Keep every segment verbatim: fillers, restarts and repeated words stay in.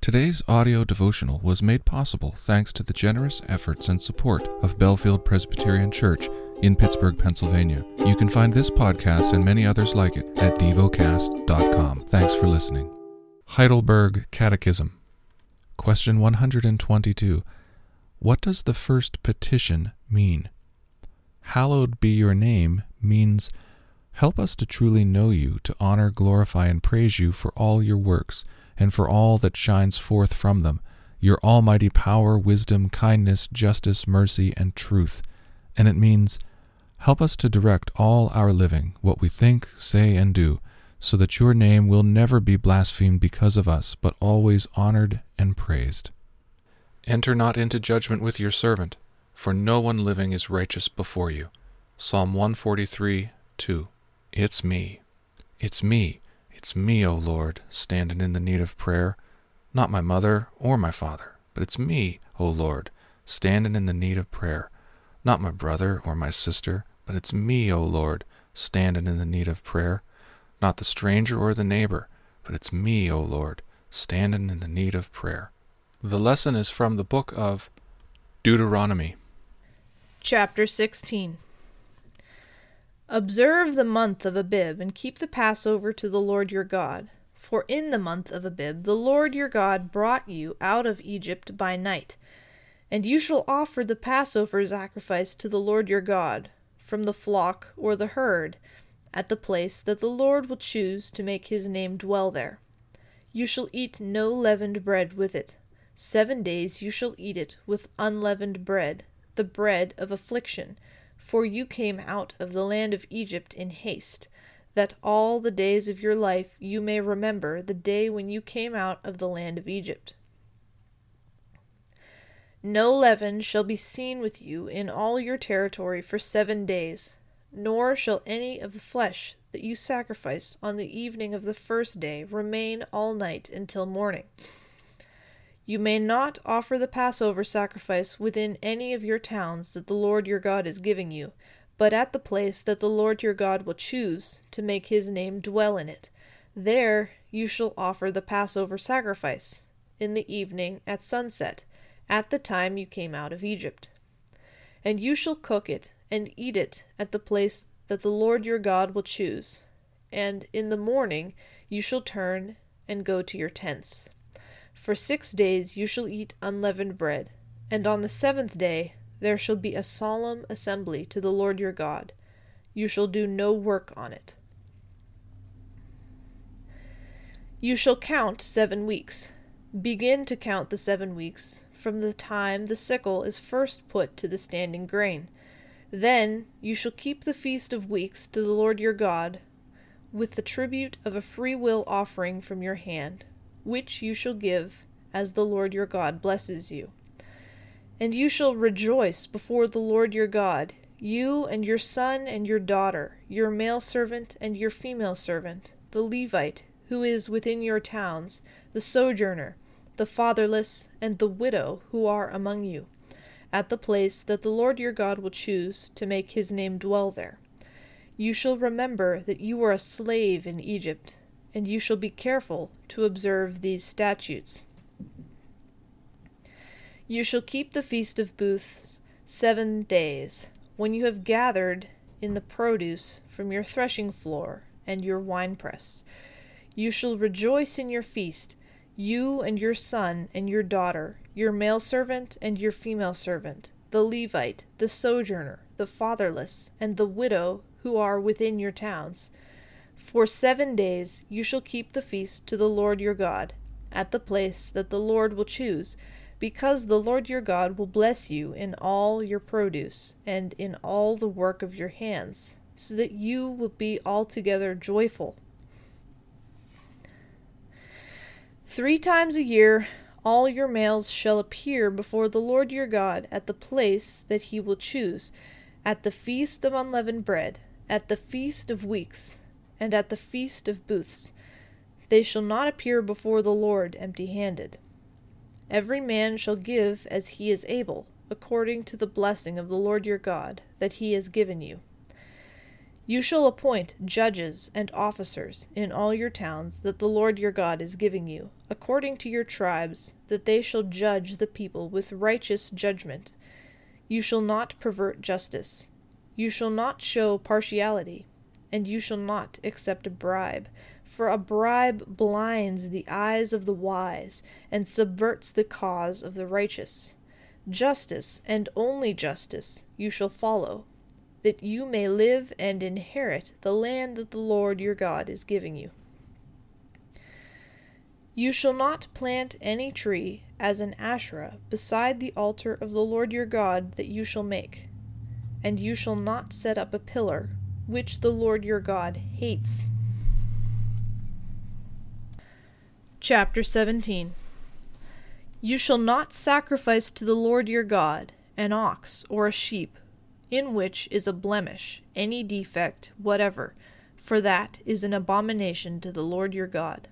Today's audio devotional was made possible thanks to the generous efforts and support of Belfield Presbyterian Church in Pittsburgh, Pennsylvania. You can find this podcast and many others like it at devocast dot com. Thanks for listening. Heidelberg Catechism. Question one hundred twenty-two. What does the first petition mean? Hallowed be your name means, help us to truly know you, to honor, glorify, and praise you for all your works, and for all that shines forth from them, your almighty power, wisdom, kindness, justice, mercy, and truth. And it means, help us to direct all our living, what we think, say, and do, so that your name will never be blasphemed because of us, but always honored and praised. Enter not into judgment with your servant, for no one living is righteous before you. Psalm one forty-three, two. It's me. It's me. It's me, O Lord, standing in the need of prayer. Not my mother or my father, but it's me, O Lord, standing in the need of prayer. Not my brother or my sister, but it's me, O Lord, standing in the need of prayer. Not the stranger or the neighbor, but it's me, O Lord, standing in the need of prayer. The lesson is from the book of Deuteronomy. Chapter sixteen. Observe the month of Abib, and keep the Passover to the Lord your God. For in the month of Abib the Lord your God brought you out of Egypt by night. And you shall offer the Passover sacrifice to the Lord your God, from the flock or the herd, at the place that the Lord will choose to make his name dwell there. You shall eat no leavened bread with it. Seven days you shall eat it with unleavened bread, the bread of affliction, for you came out of the land of Egypt in haste, that all the days of your life you may remember the day when you came out of the land of Egypt. No leaven shall be seen with you in all your territory for seven days, nor shall any of the flesh that you sacrifice on the evening of the first day remain all night until morning. You may not offer the Passover sacrifice within any of your towns that the Lord your God is giving you, but at the place that the Lord your God will choose to make his name dwell in it. There you shall offer the Passover sacrifice, in the evening at sunset, at the time you came out of Egypt. And you shall cook it and eat it at the place that the Lord your God will choose. And in the morning you shall turn and go to your tents. For six days you shall eat unleavened bread, and on the seventh day there shall be a solemn assembly to the Lord your God. You shall do no work on it. You shall count seven weeks. Begin to count the seven weeks from the time the sickle is first put to the standing grain. Then you shall keep the feast of weeks to the Lord your God, with the tribute of a freewill offering from your hand, which you shall give as the Lord your God blesses you. And you shall rejoice before the Lord your God, you and your son and your daughter, your male servant and your female servant, the Levite who is within your towns, the sojourner, the fatherless, and the widow who are among you, at the place that the Lord your God will choose to make his name dwell there. You shall remember that you were a slave in Egypt, and you shall be careful to observe these statutes. You shall keep the Feast of Booths seven days, when you have gathered in the produce from your threshing floor and your winepress. You shall rejoice in your feast, you and your son and your daughter, your male servant and your female servant, the Levite, the sojourner, the fatherless, and the widow who are within your towns. For seven days you shall keep the feast to the Lord your God, at the place that the Lord will choose, because the Lord your God will bless you in all your produce, and in all the work of your hands, so that you will be altogether joyful. Three times a year all your males shall appear before the Lord your God at the place that he will choose, at the feast of unleavened bread, at the feast of weeks, and at the feast of booths. They shall not appear before the Lord empty-handed. Every man shall give as he is able, according to the blessing of the Lord your God that he has given you. You shall appoint judges and officers in all your towns that the Lord your God is giving you, according to your tribes, that they shall judge the people with righteous judgment. You shall not pervert justice. You shall not show partiality, and you shall not accept a bribe, for a bribe blinds the eyes of the wise and subverts the cause of the righteous. Justice, and only justice, you shall follow, that you may live and inherit the land that the Lord your God is giving you. You shall not plant any tree as an Asherah beside the altar of the Lord your God that you shall make, and you shall not set up a pillar, which the Lord your God hates. Chapter seventeen. You shall not sacrifice to the Lord your God an ox or a sheep, in which is a blemish, any defect whatever, for that is an abomination to the Lord your God.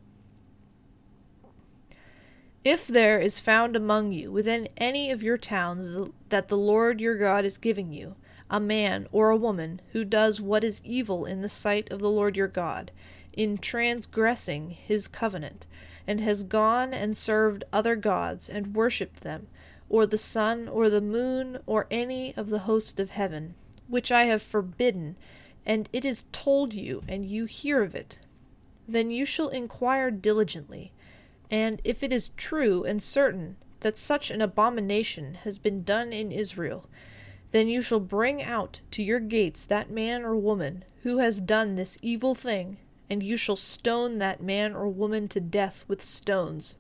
If there is found among you within any of your towns that the Lord your God is giving you, a man or a woman who does what is evil in the sight of the Lord your God, in transgressing his covenant, and has gone and served other gods and worshipped them, or the sun, or the moon, or any of the host of heaven, which I have forbidden, and it is told you, and you hear of it, then you shall inquire diligently, and if it is true and certain that such an abomination has been done in Israel, then you shall bring out to your gates that man or woman who has done this evil thing, and you shall stone that man or woman to death with stones.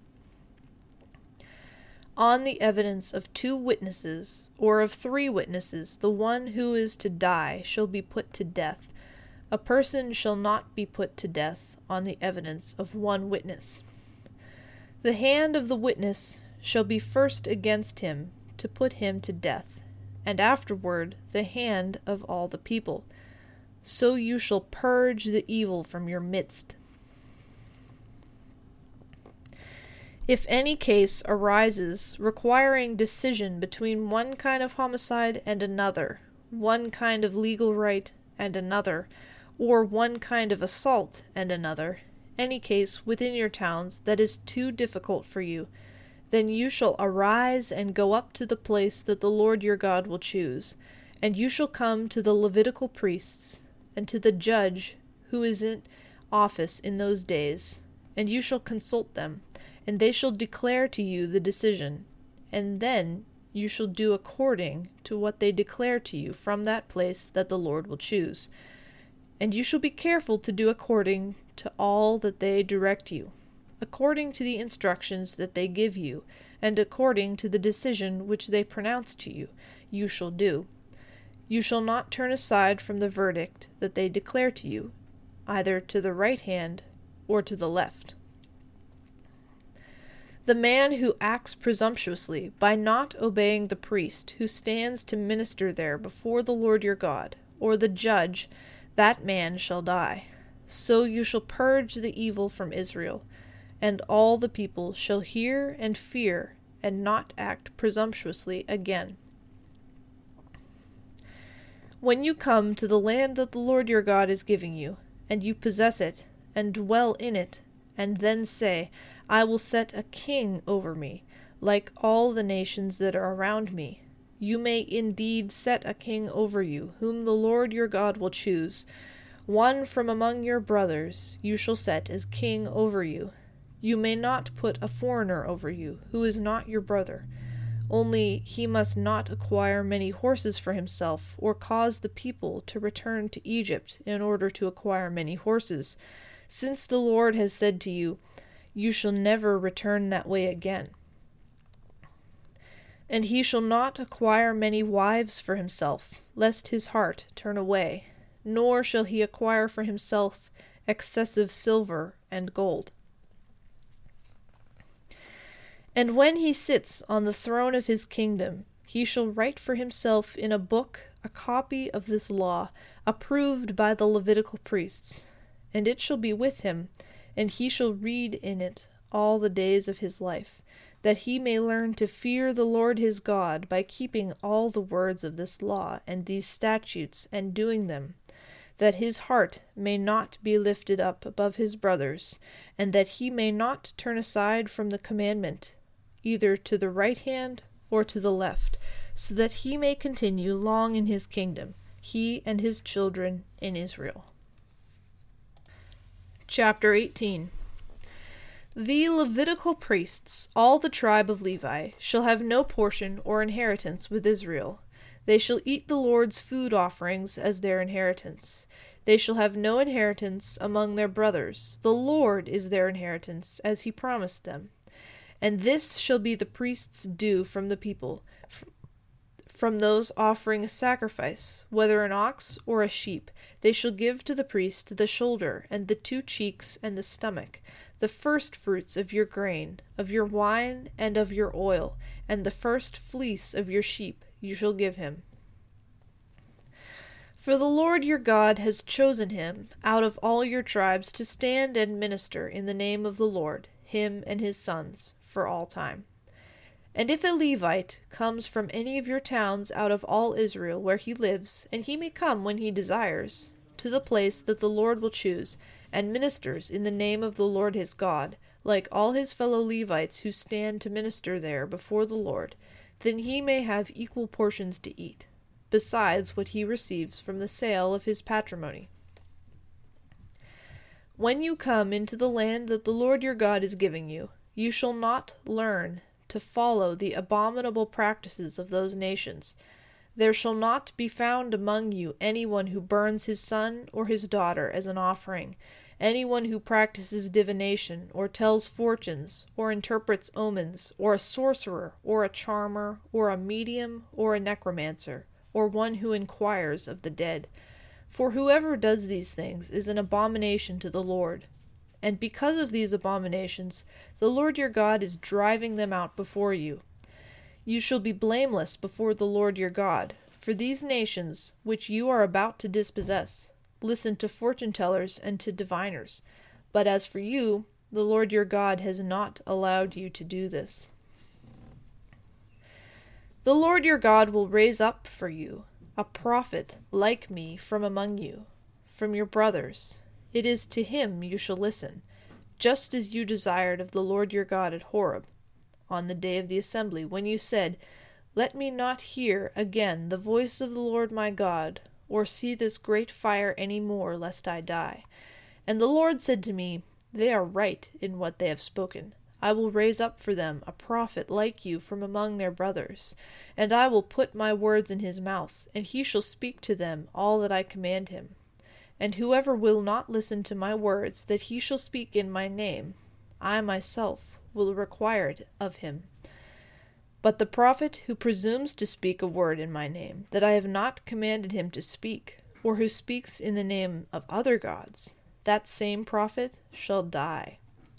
On the evidence of two witnesses, or of three witnesses, the one who is to die shall be put to death. A person shall not be put to death on the evidence of one witness. The hand of the witness shall be first against him to put him to death, and afterward the hand of all the people. So you shall purge the evil from your midst. If any case arises requiring decision between one kind of homicide and another, one kind of legal right and another, or one kind of assault and another, any case within your towns that is too difficult for you, then you shall arise and go up to the place that the Lord your God will choose, and you shall come to the Levitical priests, and to the judge who is in office in those days, and you shall consult them, and they shall declare to you the decision, and then you shall do according to what they declare to you from that place that the Lord will choose. And you shall be careful to do according to all that they direct you, according to the instructions that they give you, and according to the decision which they pronounce to you, you shall do. You shall not turn aside from the verdict that they declare to you, either to the right hand or to the left. The man who acts presumptuously by not obeying the priest who stands to minister there before the Lord your God, or the judge, that man shall die. So you shall purge the evil from Israel, and all the people shall hear and fear, and not act presumptuously again. When you come to the land that the Lord your God is giving you, and you possess it, and dwell in it, and then say, I will set a king over me, like all the nations that are around me. You may indeed set a king over you, whom the Lord your God will choose. One from among your brothers you shall set as king over you. You may not put a foreigner over you, who is not your brother. Only he must not acquire many horses for himself, or cause the people to return to Egypt in order to acquire many horses, since the Lord has said to you, You shall never return that way again. And he shall not acquire many wives for himself, lest his heart turn away, nor shall he acquire for himself excessive silver and gold. And when he sits on the throne of his kingdom, he shall write for himself in a book a copy of this law, approved by the Levitical priests, and it shall be with him, and he shall read in it all the days of his life, that he may learn to fear the Lord his God by keeping all the words of this law and these statutes and doing them. that his heart may not be lifted up above his brothers, and that he may not turn aside from the commandment, either to the right hand or to the left, so that he may continue long in his kingdom, he and his children in Israel. Chapter eighteen. The Levitical priests, all the tribe of Levi, shall have no portion or inheritance with Israel. They shall eat the Lord's food offerings as their inheritance. They shall have no inheritance among their brothers. The Lord is their inheritance, as he promised them. And this shall be the priest's due from the people, from those offering a sacrifice, whether an ox or a sheep. They shall give to the priest the shoulder, and the two cheeks, and the stomach, the first fruits of your grain, of your wine, and of your oil, and the first fleece of your sheep you shall give him. For the Lord your God has chosen him out of all your tribes to stand and minister in the name of the Lord, him and his sons, for all time. And if a Levite comes from any of your towns out of all Israel where he lives, and he may come when he desires, to the place that the Lord will choose, and ministers in the name of the Lord his God, like all his fellow Levites who stand to minister there before the Lord, then he may have equal portions to eat, besides what he receives from the sale of his patrimony. When you come into the land that the Lord your God is giving you, you shall not learn to follow the abominable practices of those nations. There shall not be found among you anyone who burns his son or his daughter as an offering, anyone who practices divination, or tells fortunes, or interprets omens, or a sorcerer, or a charmer, or a medium, or a necromancer, or one who inquires of the dead. For whoever does these things is an abomination to the Lord. And because of these abominations, the Lord your God is driving them out before you. You shall be blameless before the Lord your God, for these nations, which you are about to dispossess, listen to fortune-tellers and to diviners. But as for you, the Lord your God has not allowed you to do this. The Lord your God will raise up for you a prophet like me from among you, from your brothers. It is to him you shall listen, just as you desired of the Lord your God at Horeb, on the day of the assembly, when you said, Let me not hear again the voice of the Lord my God, or see this great fire any more, lest I die. And the Lord said to me, They are right in what they have spoken. I will raise up for them a prophet like you from among their brothers, and I will put my words in his mouth, and he shall speak to them all that I command him. And whoever will not listen to my words that he shall speak in my name, I myself will require it of him. But the prophet who presumes to speak a word in my name, that I have not commanded him to speak, or who speaks in the name of other gods, that same prophet shall die.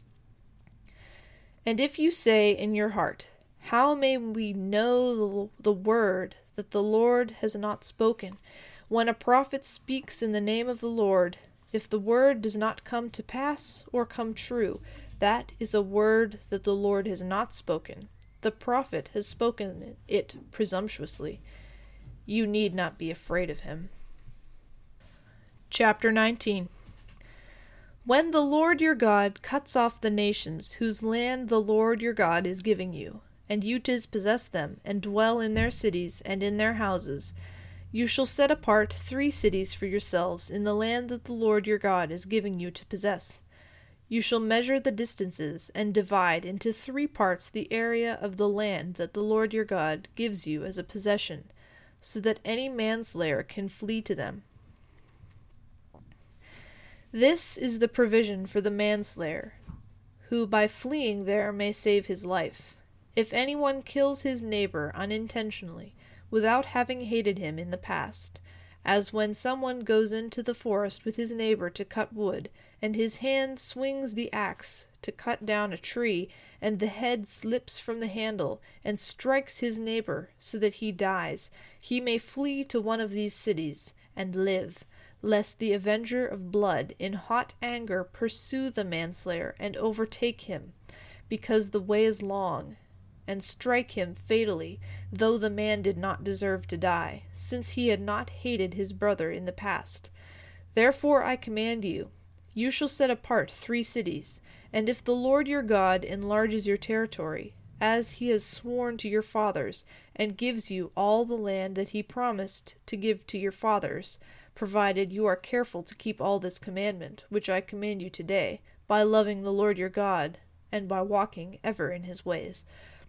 And if you say in your heart, How may we know the word that the Lord has not spoken? When a prophet speaks in the name of the Lord, if the word does not come to pass or come true, that is a word that the Lord has not spoken. The prophet has spoken it presumptuously. You need not be afraid of him. Chapter nineteen. When the Lord your God cuts off the nations whose land the Lord your God is giving you, and you dispossess them, and dwell in their cities and in their houses, you shall set apart three cities for yourselves in the land that the Lord your God is giving you to possess. You shall measure the distances, and divide into three parts the area of the land that the Lord your God gives you as a possession, so that any manslayer can flee to them. This is the provision for the manslayer, who by fleeing there may save his life. If anyone kills his neighbor unintentionally, without having hated him in the past, as when someone goes into the forest with his neighbor to cut wood, and his hand swings the axe to cut down a tree, and the head slips from the handle, and strikes his neighbor, so that he dies, he may flee to one of these cities, and live, lest the avenger of blood in hot anger pursue the manslayer, and overtake him, because the way is long, and strike him fatally, though the man did not deserve to die, since he had not hated his brother in the past. Therefore I command you, you shall set apart three cities, and if the Lord your God enlarges your territory, as he has sworn to your fathers, and gives you all the land that he promised to give to your fathers, provided you are careful to keep all this commandment, which I command you today, by loving the Lord your God, and by walking ever in his ways.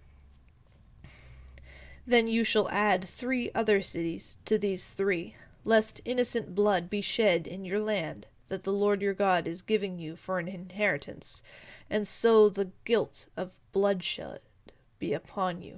Then you shall add three other cities to these three, lest innocent blood be shed in your land, that the Lord your God is giving you for an inheritance, and so the guilt of bloodshed be upon you.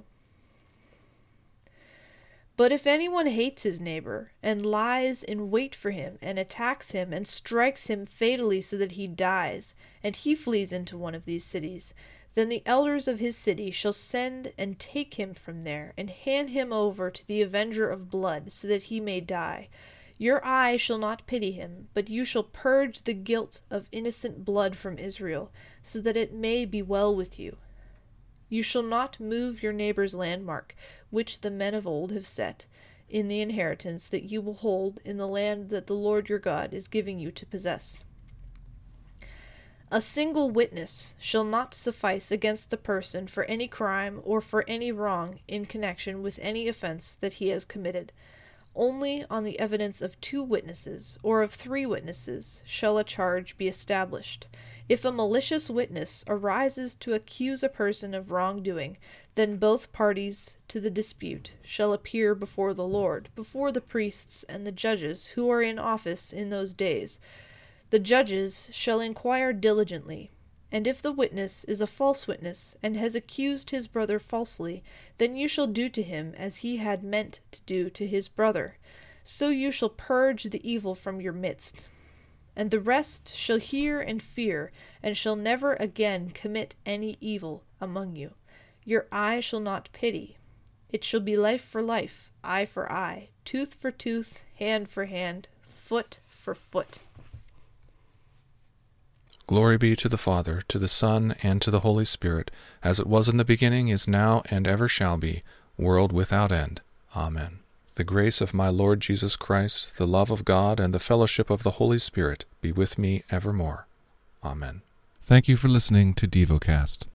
But if anyone hates his neighbor, and lies in wait for him, and attacks him, and strikes him fatally so that he dies, and he flees into one of these cities, then the elders of his city shall send and take him from there, and hand him over to the avenger of blood, so that he may die. Your eye shall not pity him, but you shall purge the guilt of innocent blood from Israel, so that it may be well with you. You shall not move your neighbor's landmark, which the men of old have set, in the inheritance that you will hold in the land that the Lord your God is giving you to possess. A single witness shall not suffice against a person for any crime or for any wrong in connection with any offense that he has committed. Only on the evidence of two witnesses, or of three witnesses, shall a charge be established. If a malicious witness arises to accuse a person of wrongdoing, then both parties to the dispute shall appear before the Lord, before the priests and the judges who are in office in those days. The judges shall inquire diligently, and if the witness is a false witness, and has accused his brother falsely, then you shall do to him as he had meant to do to his brother. So you shall purge the evil from your midst. And the rest shall hear and fear, and shall never again commit any evil among you. Your eye shall not pity. It shall be life for life, eye for eye, tooth for tooth, hand for hand, foot for foot. Glory be to the Father, to the Son, and to the Holy Spirit, as it was in the beginning, is now, and ever shall be, world without end. Amen. The grace of my Lord Jesus Christ, the love of God, and the fellowship of the Holy Spirit be with me evermore. Amen. Thank you for listening to DevoCast.